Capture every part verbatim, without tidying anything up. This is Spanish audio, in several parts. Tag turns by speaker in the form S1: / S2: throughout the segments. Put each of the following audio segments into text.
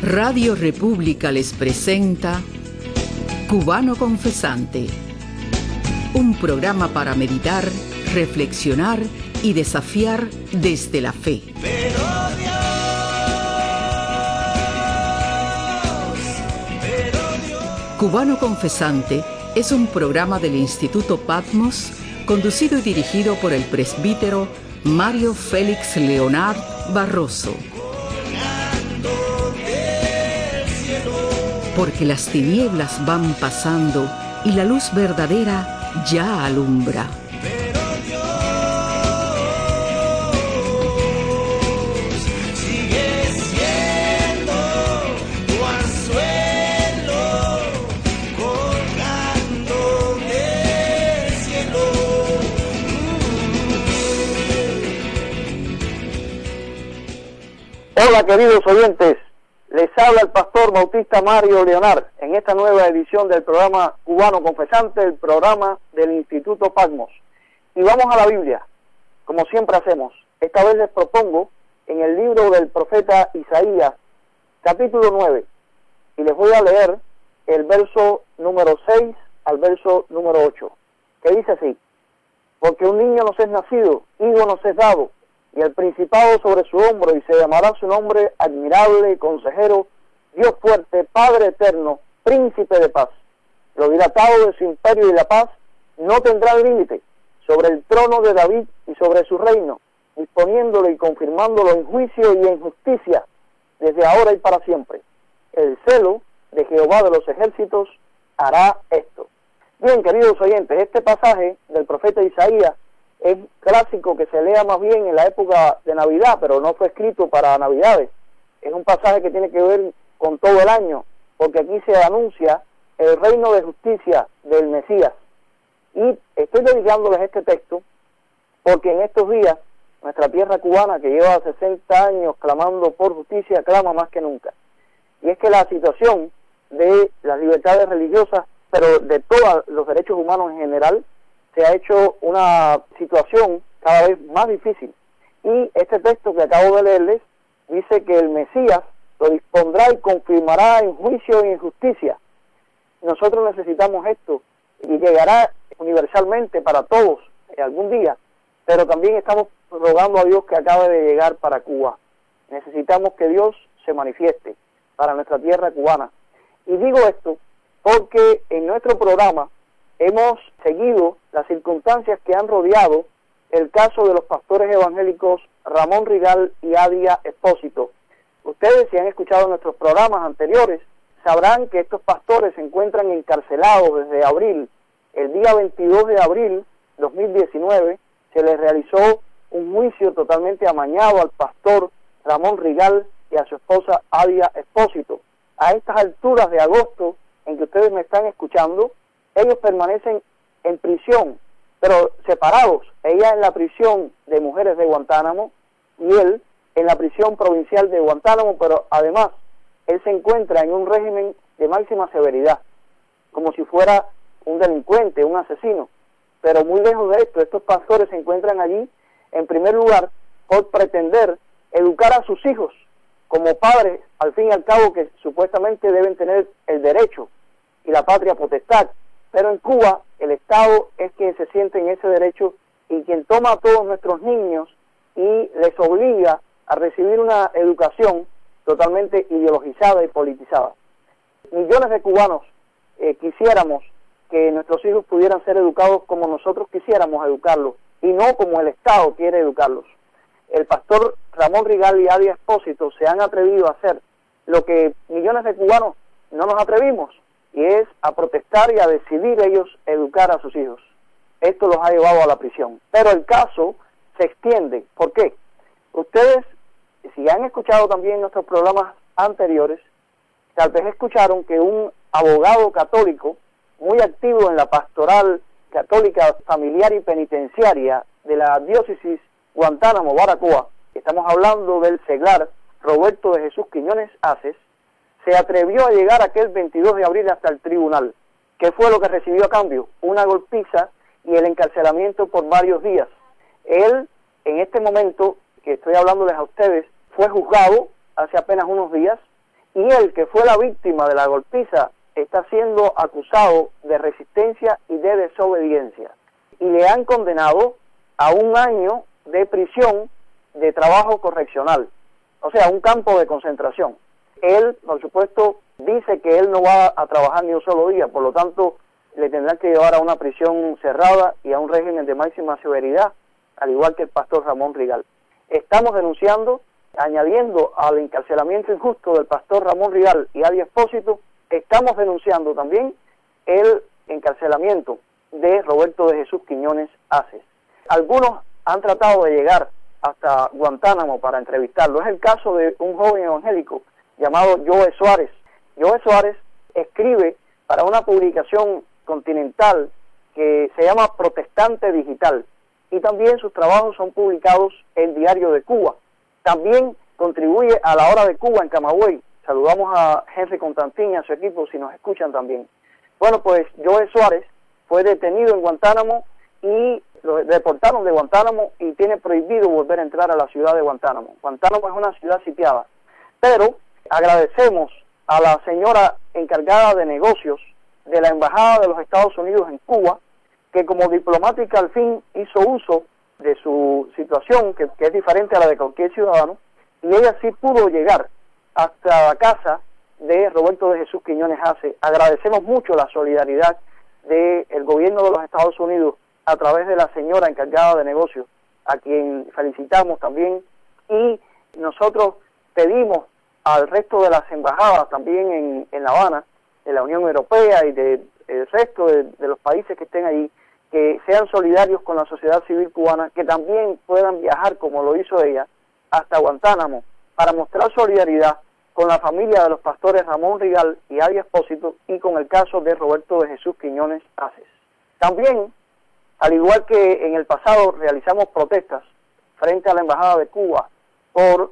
S1: Radio República les presenta Cubano Confesante, un programa para meditar, reflexionar y desafiar desde la fe.
S2: Pero Dios, pero Dios.
S1: Cubano Confesante es un programa del Instituto Patmos, conducido y dirigido por el presbítero Mario Félix Leonard Barroso. Porque las tinieblas van pasando y la luz verdadera ya alumbra.
S2: Pero Dios sigue siendo tu anzuelo colgando del cielo.
S3: Hola, queridos oyentes. Les habla el pastor bautista Mario Leonard en esta nueva edición del programa Cubano Confesante, el programa del Instituto Patmos. Y vamos a la Biblia, como siempre hacemos. Esta vez les propongo en el libro del profeta Isaías, capítulo nueve, y les voy a leer el verso número seis al verso número ocho, que dice así: porque un niño nos es nacido, hijo nos es dado, y el principado sobre su hombro, y se llamará su nombre admirable, consejero, Dios fuerte, Padre eterno, príncipe de paz. Lo dilatado de su imperio y la paz no tendrá límite sobre el trono de David y sobre su reino, disponiéndolo y confirmándolo en juicio y en justicia, desde ahora y para siempre. El celo de Jehová de los ejércitos hará esto. Bien, queridos oyentes, este pasaje del profeta Isaías es clásico que se lea más bien en la época de Navidad, pero no fue escrito para Navidades. Es un pasaje que tiene que ver con todo el año, porque aquí se anuncia el reino de justicia del Mesías. Y estoy dedicándoles este texto porque en estos días nuestra tierra cubana, que lleva sesenta años clamando por justicia, clama más que nunca. Y es que la situación de las libertades religiosas, pero de todos los derechos humanos en general, se ha hecho una situación cada vez más difícil. Y este texto que acabo de leerles dice que el Mesías lo dispondrá y confirmará en juicio y en justicia. Nosotros necesitamos esto y llegará universalmente para todos algún día, pero también estamos rogando a Dios que acabe de llegar para Cuba. Necesitamos que Dios se manifieste para nuestra tierra cubana. Y digo esto porque en nuestro programa hemos seguido las circunstancias que han rodeado el caso de los pastores evangélicos Ramón Rigal y Adia Espósito. Ustedes, si han escuchado nuestros programas anteriores, sabrán que estos pastores se encuentran encarcelados desde abril. El día veintidós de abril de dos mil diecinueve se les realizó un juicio totalmente amañado al pastor Ramón Rigal y a su esposa Adia Espósito. A estas alturas de agosto, en que ustedes me están escuchando, ellos permanecen en prisión, pero separados. Ella en la prisión de mujeres de Guantánamo y él en la prisión provincial de Guantánamo, pero además él se encuentra en un régimen de máxima severidad, como si fuera un delincuente, un asesino. Pero muy lejos de esto, estos pastores se encuentran allí, en primer lugar, por pretender educar a sus hijos como padres, al fin y al cabo, que supuestamente deben tener el derecho y la patria potestad. Pero en Cuba el Estado es quien se siente en ese derecho y quien toma a todos nuestros niños y les obliga a recibir una educación totalmente ideologizada y politizada. Millones de cubanos eh, quisiéramos que nuestros hijos pudieran ser educados como nosotros quisiéramos educarlos y no como el Estado quiere educarlos. El pastor Ramón Rigal y Adia Espósito se han atrevido a hacer lo que millones de cubanos no nos atrevimos, y es a protestar y a decidir ellos educar a sus hijos. Esto los ha llevado a la prisión. Pero el caso se extiende. ¿Por qué? Ustedes, si han escuchado también nuestros programas anteriores, tal vez escucharon que un abogado católico muy activo en la pastoral católica familiar y penitenciaria de la diócesis Guantánamo, Baracoa, estamos hablando del seglar Roberto de Jesús Quiñones Aces, se atrevió a llegar aquel veintidós de abril hasta el tribunal. ¿Qué fue lo que recibió a cambio? Una golpiza y el encarcelamiento por varios días. Él, en este momento que estoy hablándoles a ustedes, fue juzgado hace apenas unos días y él, que fue la víctima de la golpiza, está siendo acusado de resistencia y de desobediencia, y le han condenado a un año de prisión de trabajo correccional, o sea, un campo de concentración. Él, por supuesto, dice que él no va a trabajar ni un solo día, por lo tanto, le tendrán que llevar a una prisión cerrada y a un régimen de máxima severidad, al igual que el pastor Ramón Rigal. Estamos denunciando, añadiendo al encarcelamiento injusto del pastor Ramón Rigal y Adi Expósito, estamos denunciando también el encarcelamiento de Roberto de Jesús Quiñones Aces. Algunos han tratado de llegar hasta Guantánamo para entrevistarlo. Es el caso de un joven evangélico llamado Joe Suárez. Joe Suárez escribe para una publicación continental que se llama Protestante Digital, y también sus trabajos son publicados en Diario de Cuba. También contribuye a La Hora de Cuba en Camagüey. Saludamos a Henry Constantín y a su equipo si nos escuchan también. Bueno, pues Joe Suárez fue detenido en Guantánamo y lo deportaron de Guantánamo y tiene prohibido volver a entrar a la ciudad de Guantánamo. Guantánamo es una ciudad sitiada, pero agradecemos a la señora encargada de negocios de la Embajada de los Estados Unidos en Cuba, que como diplomática al fin hizo uso de su situación, que, que es diferente a la de cualquier ciudadano, y ella sí pudo llegar hasta la casa de Roberto de Jesús Quiñones Aces. Agradecemos mucho la solidaridad del gobierno de los Estados Unidos a través de la señora encargada de negocios, a quien felicitamos también, y nosotros pedimos al resto de las embajadas también en, en La Habana, de la Unión Europea y del de, resto de, de los países que estén allí, que sean solidarios con la sociedad civil cubana, que también puedan viajar, como lo hizo ella, hasta Guantánamo, para mostrar solidaridad con la familia de los pastores Ramón Rigal y Adi Expósito y con el caso de Roberto de Jesús Quiñones Aces. También, al igual que en el pasado realizamos protestas frente a la Embajada de Cuba por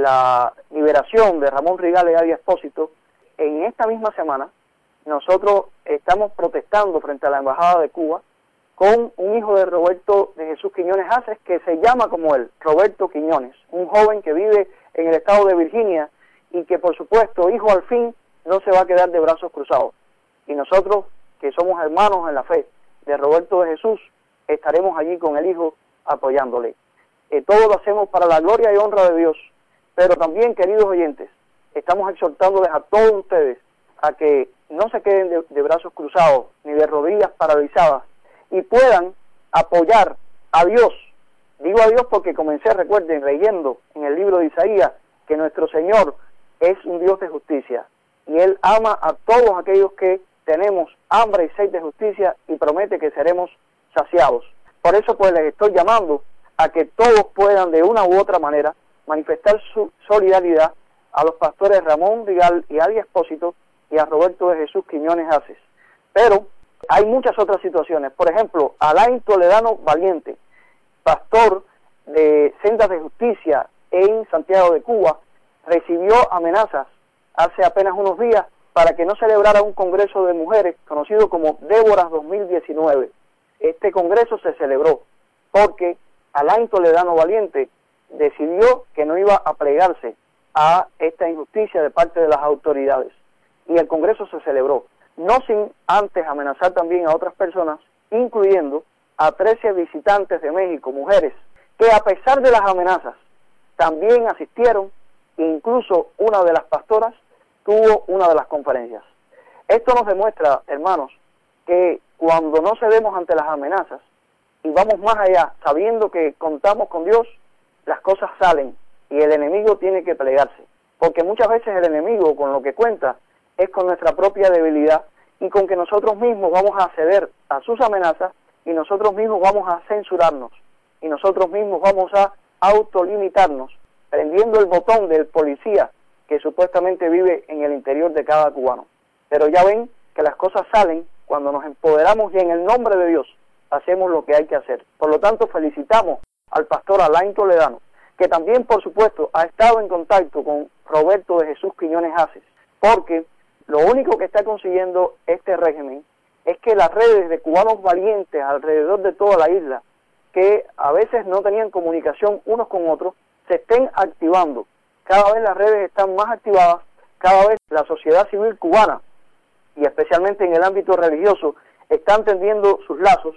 S3: la liberación de Ramón Rigal y Adi Expósito, en esta misma semana nosotros estamos protestando frente a la Embajada de Cuba con un hijo de Roberto de Jesús Quiñones Aces que se llama como él, Roberto Quiñones, un joven que vive en el estado de Virginia y que por supuesto, hijo al fin, no se va a quedar de brazos cruzados. Y nosotros, que somos hermanos en la fe de Roberto de Jesús, estaremos allí con el hijo apoyándole. Eh, todo lo hacemos para la gloria y honra de Dios, pero también, queridos oyentes, estamos exhortándoles a todos ustedes a que no se queden de, de brazos cruzados ni de rodillas paralizadas y puedan apoyar a Dios. Digo a Dios porque comencé, recuerden, leyendo en el libro de Isaías que nuestro Señor es un Dios de justicia y Él ama a todos aquellos que tenemos hambre y sed de justicia y promete que seremos saciados. Por eso pues les estoy llamando a que todos puedan de una u otra manera manifestar su solidaridad a los pastores Ramón Rigal y Adi Expósito y a Roberto de Jesús Quiñones Aces. Pero hay muchas otras situaciones. Por ejemplo, Alain Toledano Valiente, pastor de Sendas de Justicia en Santiago de Cuba, recibió amenazas hace apenas unos días para que no celebrara un congreso de mujeres conocido como Déboras dos mil diecinueve. Este congreso se celebró porque Alain Toledano Valiente decidió que no iba a plegarse a esta injusticia de parte de las autoridades. Y el congreso se celebró, no sin antes amenazar también a otras personas, incluyendo a trece visitantes de México, mujeres, que a pesar de las amenazas, también asistieron, e incluso una de las pastoras tuvo una de las conferencias. Esto nos demuestra, hermanos, que cuando no cedemos ante las amenazas y vamos más allá, sabiendo que contamos con Dios, las cosas salen y el enemigo tiene que plegarse. Porque muchas veces el enemigo con lo que cuenta es con nuestra propia debilidad y con que nosotros mismos vamos a ceder a sus amenazas y nosotros mismos vamos a censurarnos y nosotros mismos vamos a autolimitarnos, prendiendo el botón del policía que supuestamente vive en el interior de cada cubano. Pero ya ven que las cosas salen cuando nos empoderamos y en el nombre de Dios hacemos lo que hay que hacer. Por lo tanto, felicitamos al pastor Alain Toledano, que también, por supuesto, ha estado en contacto con Roberto de Jesús Quiñones Aces, porque lo único que está consiguiendo este régimen es que las redes de cubanos valientes alrededor de toda la isla, que a veces no tenían comunicación unos con otros, se estén activando. Cada vez las redes están más activadas cada vez la sociedad civil cubana, y especialmente en el ámbito religioso, están tendiendo sus lazos,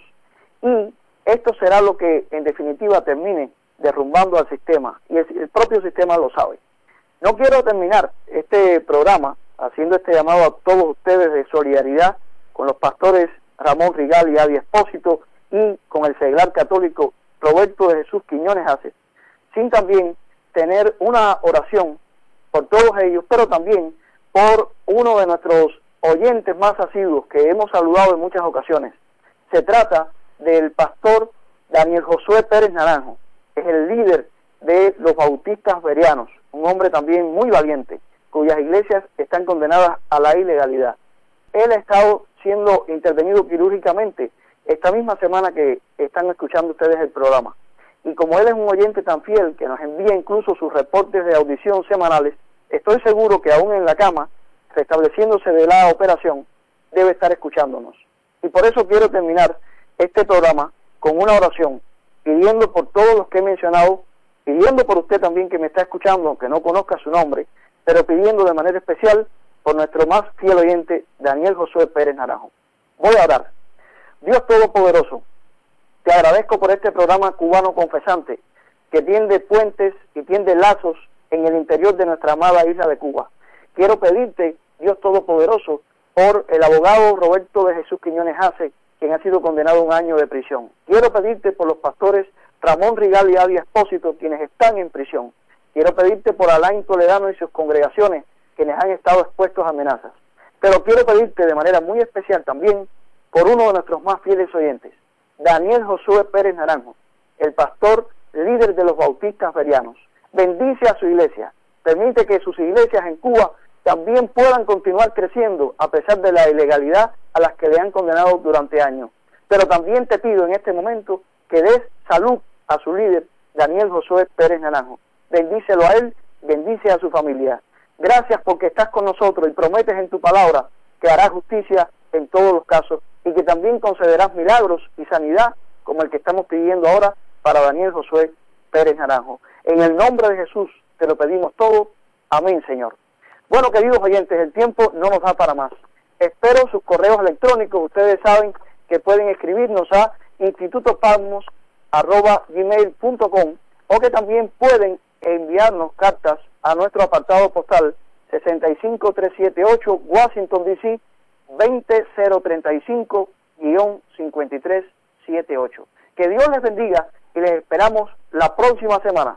S3: y esto será lo que en definitiva termine derrumbando al sistema, y el, el propio sistema lo sabe. No quiero terminar este programa haciendo este llamado a todos ustedes de solidaridad con los pastores Ramón Rigal y Adi Espósito y con el seglar católico Roberto de Jesús Quiñones Aces, sin también tener una oración por todos ellos, pero también por uno de nuestros oyentes más asiduos que hemos saludado en muchas ocasiones. Se trata del pastor Daniel Josué Pérez Naranjo, es el líder de los bautistas berianos, un hombre también muy valiente, cuyas iglesias están condenadas a la ilegalidad. Él ha estado siendo intervenido quirúrgicamente esta misma semana que están escuchando ustedes el programa. Y como él es un oyente tan fiel que nos envía incluso sus reportes de audición semanales, estoy seguro que aún en la cama, restableciéndose de la operación, debe estar escuchándonos. Y por eso quiero terminar este programa con una oración, pidiendo por todos los que he mencionado, pidiendo por usted también que me está escuchando, aunque no conozca su nombre, pero pidiendo de manera especial por nuestro más fiel oyente, Daniel Josué Pérez Naranjo. Voy a orar. Dios Todopoderoso, te agradezco por este programa cubano confesante, que tiende puentes y tiende lazos en el interior de nuestra amada isla de Cuba. Quiero pedirte, Dios Todopoderoso, por el abogado Roberto de Jesús Quiñones Aces, quien ha sido condenado a un año de prisión. Quiero pedirte por los pastores Ramón Rigal y Adi Espósito, quienes están en prisión. Quiero pedirte por Alain Toledano y sus congregaciones, quienes han estado expuestos a amenazas. Pero quiero pedirte de manera muy especial también por uno de nuestros más fieles oyentes, Daniel Josué Pérez Naranjo, el pastor líder de los bautistas berianos. Bendice a su iglesia, permite que sus iglesias en Cuba también puedan continuar creciendo a pesar de la ilegalidad a las que le han condenado durante años. Pero también te pido en este momento que des salud a su líder, Daniel Josué Pérez Naranjo. Bendícelo a él, bendice a su familia. Gracias porque estás con nosotros y prometes en tu palabra que harás justicia en todos los casos y que también concederás milagros y sanidad como el que estamos pidiendo ahora para Daniel Josué Pérez Naranjo. En el nombre de Jesús te lo pedimos todo. Amén, Señor. Bueno, queridos oyentes, el tiempo no nos da para más. Espero sus correos electrónicos. Ustedes saben que pueden escribirnos a institutopatmos arroba gmail punto com o que también pueden enviarnos cartas a nuestro apartado postal sesenta y cinco mil trescientos setenta y ocho, Washington, D C veinte mil treinta y cinco, cincuenta y tres setenta y ocho. Que Dios les bendiga y les esperamos la próxima semana.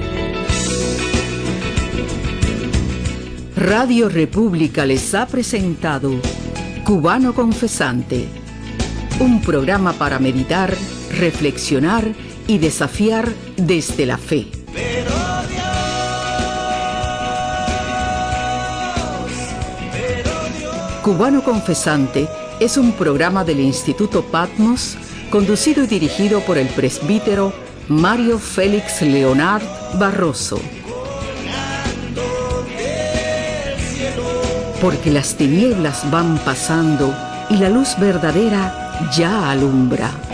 S1: Radio República les ha presentado Cubano Confesante, un programa para meditar, reflexionar y desafiar desde la fe.
S2: Pero Dios, pero Dios.
S1: Cubano Confesante es un programa del Instituto Patmos, conducido y dirigido por el presbítero Mario Félix Leonard Barroso. Porque las tinieblas van pasando y la luz verdadera ya alumbra.